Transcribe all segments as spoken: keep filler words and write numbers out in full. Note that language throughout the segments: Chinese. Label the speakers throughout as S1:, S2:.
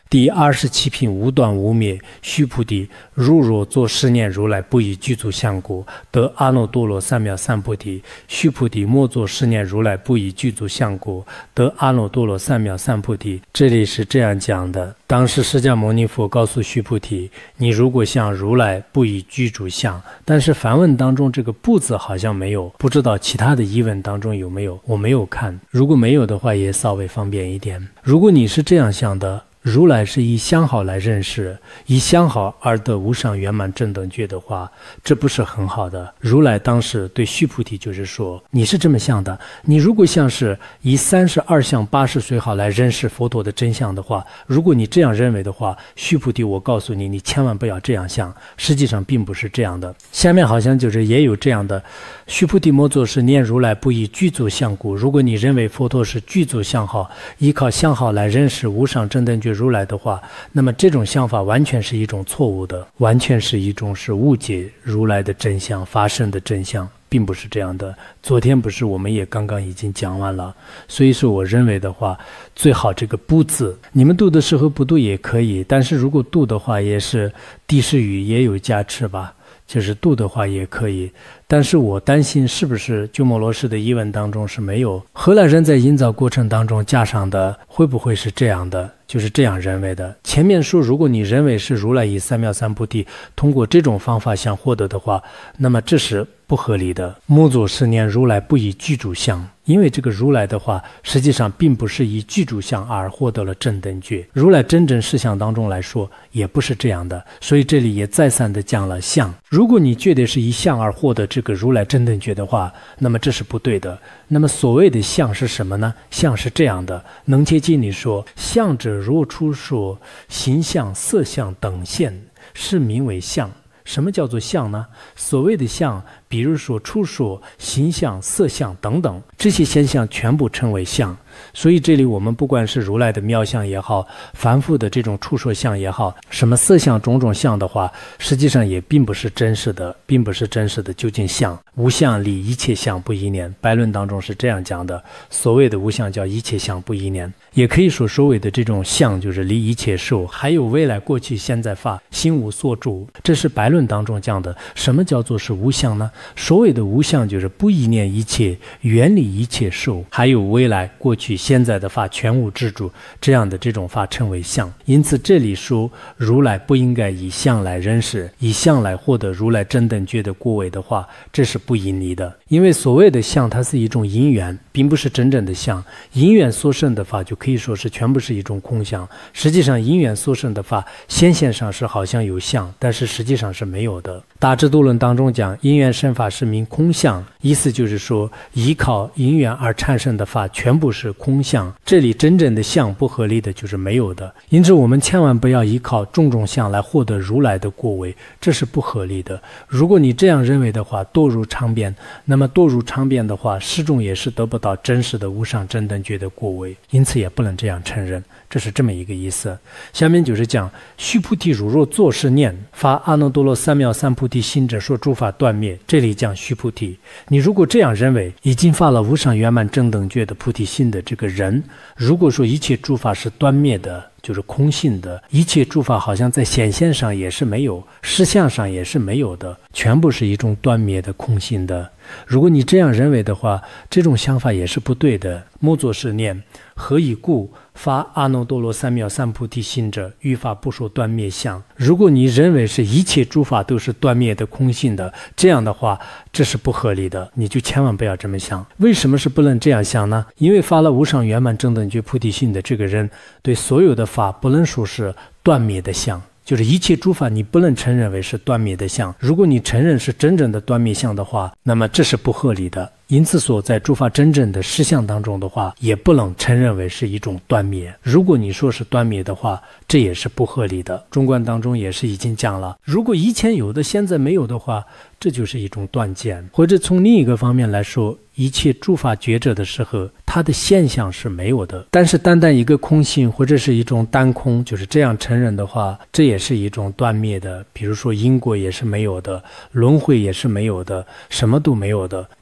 S1: 第二十七品无断无灭。须菩提，如若作是念，如来不以具足相故，得阿耨多罗三藐三菩提。须菩提，莫作是念，如来不以具足相故，得阿耨多罗三藐三菩提。这里是这样讲的，当时释迦牟尼佛告诉须菩提，你如果像如来不以具足相，但是梵文当中这个不字好像没有，不知道其他的译文当中有没有，我没有看，如果没有的话也稍微方便一点。如果你是这样想的，如来是以相好来认识，以相好而得无上圆满正等觉的话，这不是很好的。如来当时对须菩提就是说，你是这么想的，你如果像是以三十二相八十随好来认识佛陀的真相的话，如果你这样认为的话，须菩提，我告诉你，你千万不要这样想，实际上并不是这样的。下面好像就是也有这样的，须菩提，莫作是念，如来不以具足相故。如果你认为佛陀是具足相好，依靠相好来认识无上正等觉如来的话，那么这种想法完全是一种错误的，完全是一种是误解如来的真相发生的真相，并不是这样的。昨天不是我们也刚刚已经讲完了，所以说我认为的话，最好这个不字，你们读的时候不读也可以，但是如果读的话，也是地势语也有加持吧，就是读的话也可以，但是我担心是不是鸠摩罗什的译文当中是没有，荷兰人在营造过程当中加上的，会不会是这样的，就是这样认为的。前面说如果你认为是如来以三藐三菩提通过这种方法想获得的话，那么这是不合理的。莫作是念，如来不以具足相，因为这个如来的话实际上并不是以具足相而获得了正等觉，如来真正事项当中来说也不是这样的，所以这里也再三的讲了相。如果你觉得是以相而获得这个如来真等觉的话，那么这是不对的。那么所谓的相是什么呢？相是这样的，能切经里说，相者若出说形象色相等现，是名为相。什么叫做相呢？所谓的相，比如说出说形象色相等等，这些现象全部称为相。所以这里我们不管是如来的妙相也好，凡夫的这种出说相也好，什么色相种种相的话，实际上也并不是真实的，并不是真实的究竟相。无相离一切相不依念，白论当中是这样讲的，所谓的无相叫一切相不依念，也可以说所谓的这种相就是离一切受，还有未来过去现在法心无所住，这是白论当中讲的。什么叫做是无相呢？所谓的无相就是不依念一切，远离一切受，还有未来过去现在的法全无自主，这样的这种法称为相。因此这里说如来不应该以相来认识，以相来获得如来真等觉的果位的话，这是不依理的。因为所谓的相它是一种因缘，并不是真正的相，因缘所生的法就可以说是全部是一种空相。实际上因缘所生的法显现上是好像有相，但是实际上是没有的。大智度论当中讲因缘生法是名空相，意思就是说依靠因缘而产生的法全部是空相，这里真正的相不合理的就是没有的。因此我们千万不要依靠种种相来获得如来的果位，这是不合理的。如果你这样认为的话，堕入常变，那么堕入常变的话始终也是得不到真实的无上真等觉的果位，因此也不能这样承认，这是这么一个意思。下面就是讲须菩提，如若作是念，发阿耨多罗三藐三菩提心者，说诸法断灭。这里讲须菩提，你如果这样认为已经发了无上圆满正等觉的菩提心的这个人，如果说一切诸法是断灭的，就是空性的，一切诸法好像在显现上也是没有，实相上也是没有的，全部是一种断灭的空性的。如果你这样认为的话，这种想法也是不对的。莫作是念，何以故？发阿耨多罗三藐三菩提心者，于法不说断灭相。如果你认为是一切诸法都是断灭的空性的，这样的话这是不合理的，你就千万不要这么想。为什么是不能这样想呢？因为发了无上圆满正等觉菩提心的这个人，对所有的法不能说是断灭的相，就是一切诸法你不能承认为是断灭的相。如果你承认是真正的断灭相的话，那么这是不合理的。因此说在诸法真正的实相当中的话，也不能承认为是一种断灭。如果你说是断灭的话，这也是不合理的。中观当中也是已经讲了，如果以前有的现在没有的话，这就是一种断见。或者从另一个方面来说，一切诸法觉者的时候，它的现象是没有的，但是单单一个空性或者是一种单空，就是这样承认的话，这也是一种断灭的。比如说因果也是没有的，轮回也是没有的，什么都没有的。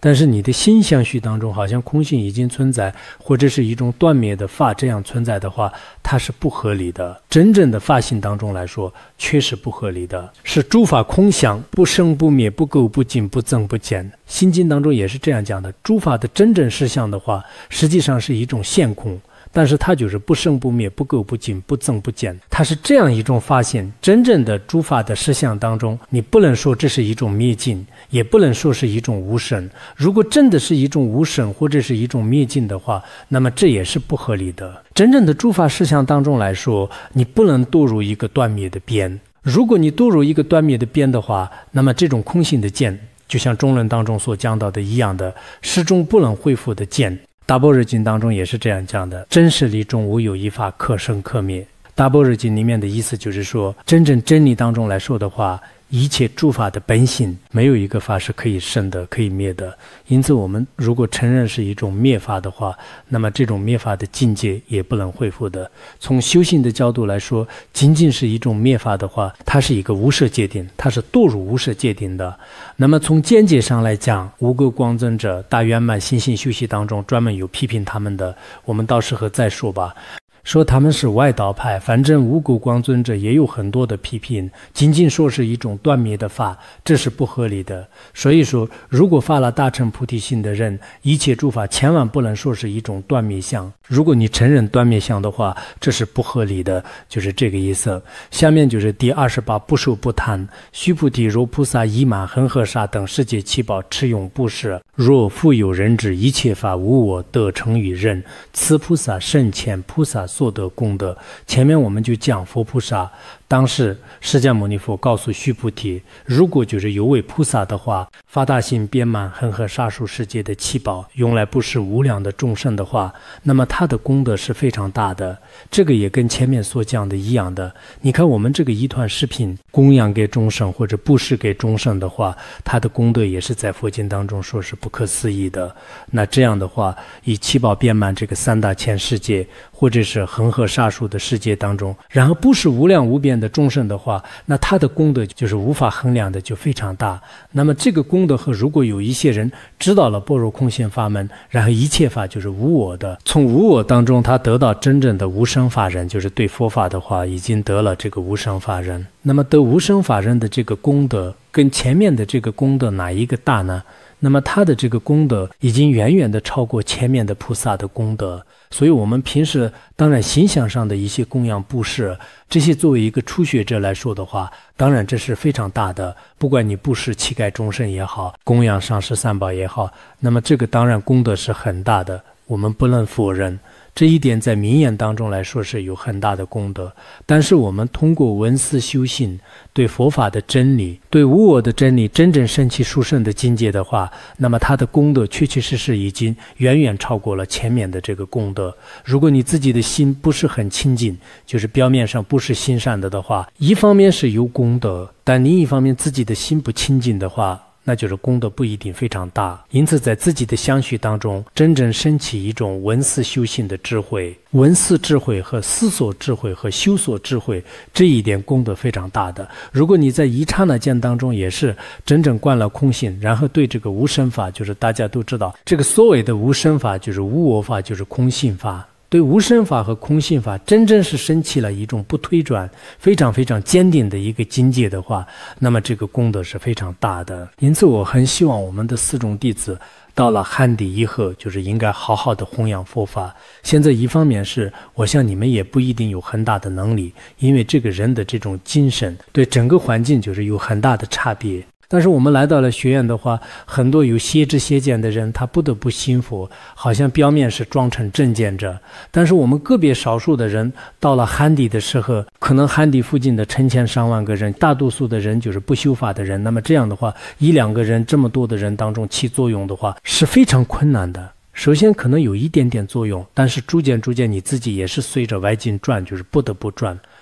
S1: 但是你的心相续当中好像空性已经存在，或者是一种断灭的法这样存在的话，它是不合理的。真正的法性当中来说，确实不合理的，是诸法空相，不生不灭，不垢不净，不增不减。心经当中也是这样讲的，诸法的真正实相的话，实际上是一种现空，但是它就是不生不灭，不垢不净，不增不减，它是这样一种发现。真正的诸法的实相当中，你不能说这是一种灭尽，也不能说是一种无生。如果真的是一种无生或者是一种灭尽的话，那么这也是不合理的。真正的诸法实相当中来说，你不能堕入一个断灭的边。如果你堕入一个断灭的边的话，那么这种空性的见，就像中论当中所讲到的一样的，始终不能恢复的见。大般若经当中也是这样讲的，真实理中无有一法可生可灭。大般若经里面的意思就是说，真正真理当中来说的话，一切诸法的本性没有一个法是可以生的可以灭的。因此我们如果承认是一种灭法的话，那么这种灭法的境界也不能恢复的。从修行的角度来说，仅仅是一种灭法的话，它是一个无色界定，它是堕入无色界定的。那么从见解上来讲，无垢光尊者大圆满心性修习当中专门有批评他们的，我们到时候再说吧。说他们是外道派，反正无垢光尊者也有很多的批评，仅仅说是一种断灭的法，这是不合理的。所以说，如果发了大乘菩提心的人，一切诸法千万不能说是一种断灭相。如果你承认断灭相的话，这是不合理的，就是这个意思。下面就是第二十八不受不贪。须菩提，若菩萨以满恒河沙等世界七宝持用布施，若复有人知一切法无我，得成于人，此菩萨甚浅菩萨所得功德。前面我们就讲佛菩萨，当时释迦牟尼佛告诉须菩提，如果就是有位菩萨的话，发大心遍满恒河沙数世界的七宝，用来布施无量的众生的话，那么他的功德是非常大的。这个也跟前面所讲的一样的。你看我们这个一团食品供养给众生或者布施给众生的话，他的功德也是在佛经当中说是不可思议的。那这样的话，以七宝遍满这个三大千世界，或者是恒河沙数的世界当中，然后布施无量无边的众生的话，那他的功德就是无法衡量的，就非常大。那么这个功德和如果有一些人知道了般若空性法门，然后一切法就是无我的，从无我当中他得到真正的无生法忍，就是对佛法的话已经得了这个无生法忍。那么得无生法忍的这个功德跟前面的这个功德哪一个大呢？那么他的这个功德已经远远的超过前面的菩萨的功德。所以我们平时当然形象上的一些供养布施，这些作为一个初学者来说的话，当然这是非常大的。不管你布施乞丐众生也好，供养上师三宝也好，那么这个当然功德是很大的，我们不能否认。这一点在名言当中来说是有很大的功德。但是我们通过闻思修行，对佛法的真理，对无我的真理真正升起殊胜的境界的话，那么它的功德确确实实已经远远超过了前面的这个功德。如果你自己的心不是很清净，就是表面上不是心善的的话，一方面是有功德，但另一方面自己的心不清净的话，那就是功德不一定非常大。因此在自己的相续当中真正升起一种闻思修行的智慧，闻思智慧和思索智慧和修所智慧，这一点功德非常大的。如果你在一刹那间当中也是真正观了空性，然后对这个无生法，就是大家都知道这个所谓的无生法就是无我法，就是空性法，对无生法和空性法真正是升起了一种不推转非常非常坚定的一个境界的话，那么这个功德是非常大的。因此我很希望我们的四众弟子到了汉地以后，就是应该好好的弘扬佛法。现在一方面是我想你们也不一定有很大的能力，因为这个人的这种精神对整个环境就是有很大的差别。但是我们来到了学院的话，很多有邪知邪见的人，他不得不信佛，好像表面是装成正见者。但是我们个别少数的人到了汉地的时候，可能汉地附近的成千上万个人，大多数的人就是不修法的人，那么这样的话，一两个人这么多的人当中起作用的话，是非常困难的。首先可能有一点点作用，但是逐渐逐渐你自己也是随着外境转，就是不得不转。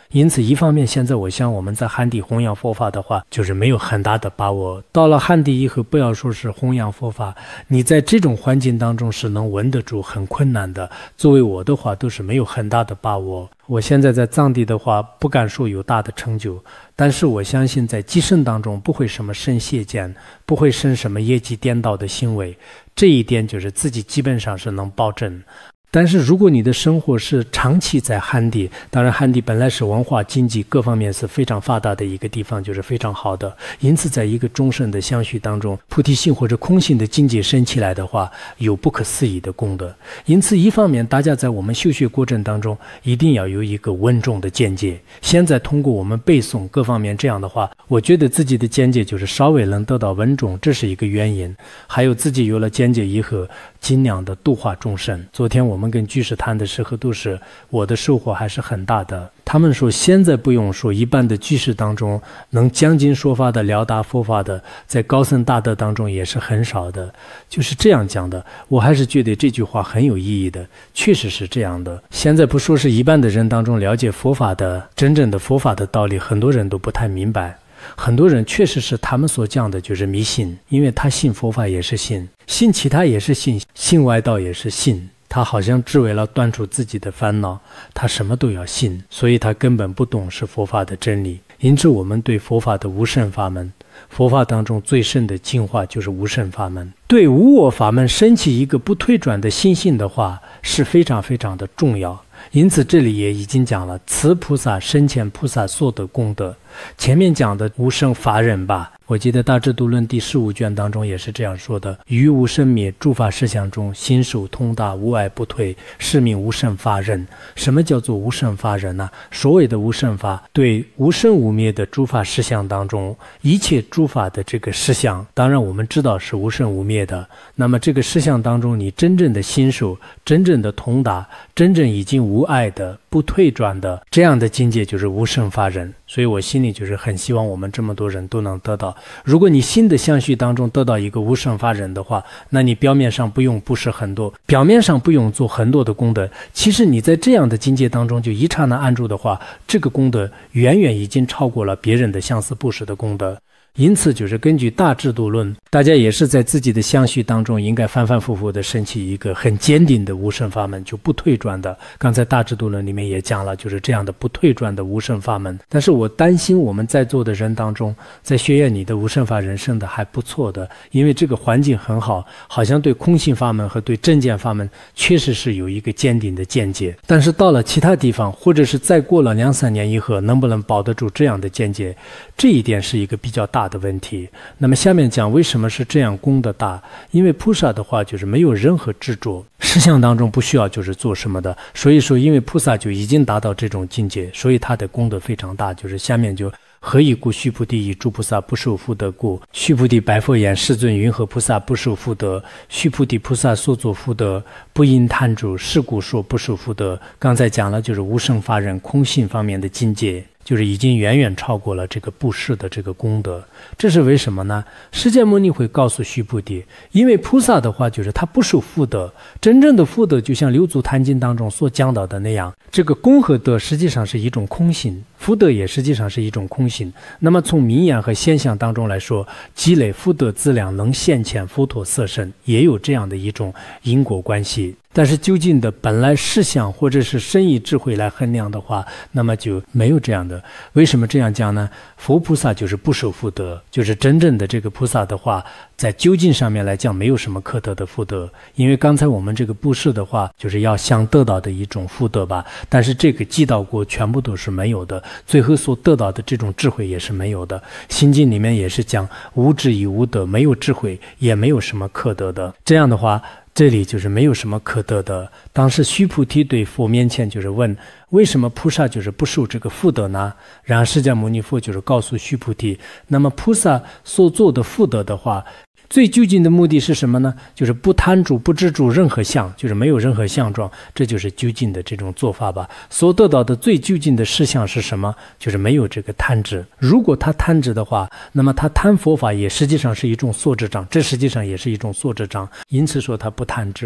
S1: 因此一方面现在我想我们在汉地弘扬佛法的话，就是没有很大的把握。到了汉地以后，不要说是弘扬佛法，你在这种环境当中是能稳得住，很困难的。作为我的话，都是没有很大的把握。我现在在藏地的话，不敢说有大的成就，但是我相信在机身当中不会什么生邪见，不会生什么业绩颠倒的行为，这一点就是自己基本上是能保证。但是如果你的生活是长期在汉地，当然汉地本来是文化经济各方面是非常发达的一个地方，就是非常好的，因此在一个终身的相续当中，菩提心或者空性的境界升起来的话，有不可思议的功德。因此一方面大家在我们修学过程当中一定要有一个稳重的见解，现在通过我们背诵各方面这样的话，我觉得自己的见解就是稍微能得到稳重，这是一个原因。还有自己有了见解以后，尽量的度化众生。昨天我们跟居士谈的时候，都是我的收获还是很大的。他们说现在不用说，一般的居士当中能讲经说法的、了达佛法的，在高僧大德当中也是很少的，就是这样讲的。我还是觉得这句话很有意义的，确实是这样的。现在不说是一般的人当中了解佛法的，真正的佛法的道理，很多人都不太明白。很多人确实是他们所讲的就是迷信，因为他信佛法也是信，信其他也是信，信外道也是信。他好像只为了断除自己的烦恼，他什么都要信，所以他根本不懂是佛法的真理。因此我们对佛法的无胜法门，佛法当中最深的净化就是无胜法门。对无我法门升起一个不退转的心性的话，是非常非常的重要。因此这里也已经讲了此菩萨生前菩萨所得功德。前面讲的无生法忍吧，我记得大智度论第十五卷当中也是这样说的，于无生灭诸法实相中，心守通达，无碍不退，是名无生法忍。什么叫做无生法忍呢？所谓的无生法，对无生无灭的诸法实相当中，一切诸法的这个实相，当然我们知道是无生无灭的，那么这个实相当中，你真正的心守，真正的通达，真正已经无碍的不退转的这样的境界，就是无生法忍。所以我心里就是很希望我们这么多人都能得到。如果你心的相续当中得到一个无生法忍的话，那你表面上不用布施很多，表面上不用做很多的功德，其实你在这样的境界当中就一刹那安住的话，这个功德远远已经超过了别人的相似布施的功德。因此就是根据大智度论，大家也是在自己的相续当中应该反反复复的升起一个很坚定的无生法门，就不退转的。刚才大智度论里面也讲了，就是这样的不退转的无生法门。但是我担心我们在座的人当中，在学院里的无生法人生的还不错的，因为这个环境很好，好像对空性法门和对正见法门确实是有一个坚定的见解。但是到了其他地方，或者是再过了两三年以后，能不能保得住这样的见解，这一点是一个比较大的问题。那么下面讲为什么是这样功德大，因为菩萨的话就是没有任何执着，实相当中不需要就是做什么的，所以说因为菩萨就已经达到这种境界，所以他的功德非常大。就是下面就何以故？须菩提以诸菩萨不受福德故。须菩提白佛言：世尊，云何菩萨不受福德？须菩提，菩萨所作福德，不因贪著，是故说不受福德。刚才讲了就是无生法忍空性方面的境界，就是已经远远超过了这个布施的这个功德。这是为什么呢？释迦牟尼会告诉须菩提，因为菩萨的话就是他不受福德，真正的福德就像六祖坛经当中所讲到的那样，这个功和德实际上是一种空性，福德也实际上是一种空性。那么从名言和现象当中来说，积累福德资粮能现前佛陀色身，也有这样的一种因果关系。但是究竟的本来事相或者是深意智慧来衡量的话，那么就没有这样的。为什么这样讲呢？佛菩萨就是不受福德，就是真正的这个菩萨的话，在究竟上面来讲没有什么可得的福德。因为刚才我们这个布施的话，就是要想得到的一种福德吧，但是这个积到过全部都是没有的，最后所得到的这种智慧也是没有的。心经里面也是讲无智亦无德，没有智慧也没有什么可得的。这样的话这里就是没有什么可得的。当时须菩提对佛面前就是问，为什么菩萨就是不受这个福德呢？然后释迦牟尼佛就是告诉须菩提，那么菩萨所做的福德的话，最究竟的目的是什么呢？就是不贪著不执着任何相，就是没有任何相状，这就是究竟的这种做法吧。所得到的最究竟的实相是什么？就是没有这个贪执。如果他贪执的话，那么他贪佛法也实际上是一种所执障，这实际上也是一种所执障。因此说他不贪执，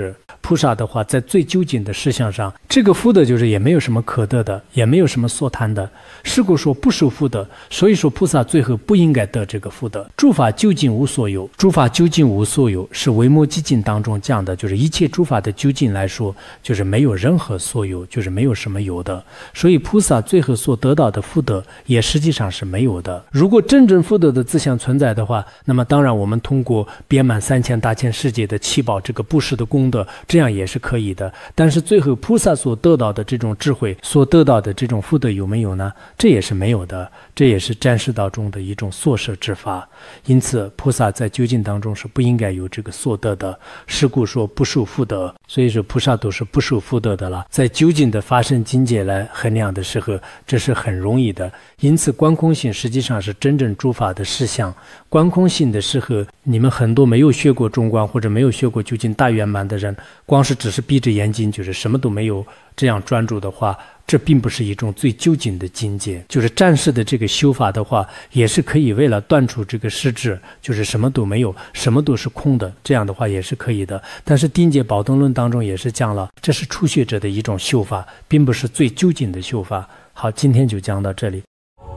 S1: 菩萨的话，在最究竟的事项上，这个福德就是也没有什么可得的，也没有什么所谈的。是故说不受福德，所以说菩萨最后不应该得这个福德。诸法究竟无所有，诸法究竟无所有是维摩诘经当中讲的，就是一切诸法的究竟来说，就是没有任何所有，就是没有什么有的。所以菩萨最后所得到的福德，也实际上是没有的。如果真正福德的自相存在的话，那么当然我们通过遍满三千大千世界的七宝这个布施的功德，这样也是可以的。但是最后菩萨所得到的这种智慧，所得到的这种福德有没有呢？这也是没有的，这也是占世道中的一种所摄之法。因此菩萨在究竟当中是不应该有这个所得的，是故说不受福德。所以说菩萨都是不受福德的了。在究竟的发生境界来衡量的时候，这是很容易的。因此观空性实际上是真正诸法的实相。观空性的时候，你们很多没有学过中观或者没有学过究竟大圆满的人，光是只是闭着眼睛就是什么都没有这样专注的话，这并不是一种最究竟的境界。就是暂时的这个修法的话，也是可以为了断除这个实质，就是什么都没有，什么都是空的，这样的话也是可以的。但是定解宝灯论当中也是讲了，这是初学者的一种修法，并不是最究竟的修法。好，今天就讲到这里。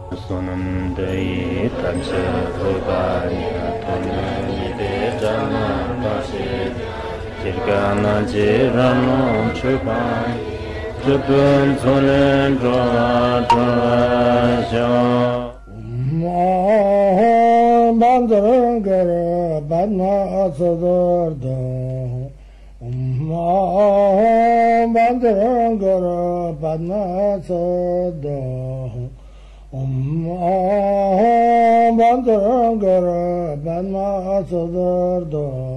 S2: Jabun Solen Dra Dra Sha Om Bandar Gara Badna Sadar Da Om Bandar Gara Badna Sadar Om Bandar Gara Badna Sadar Da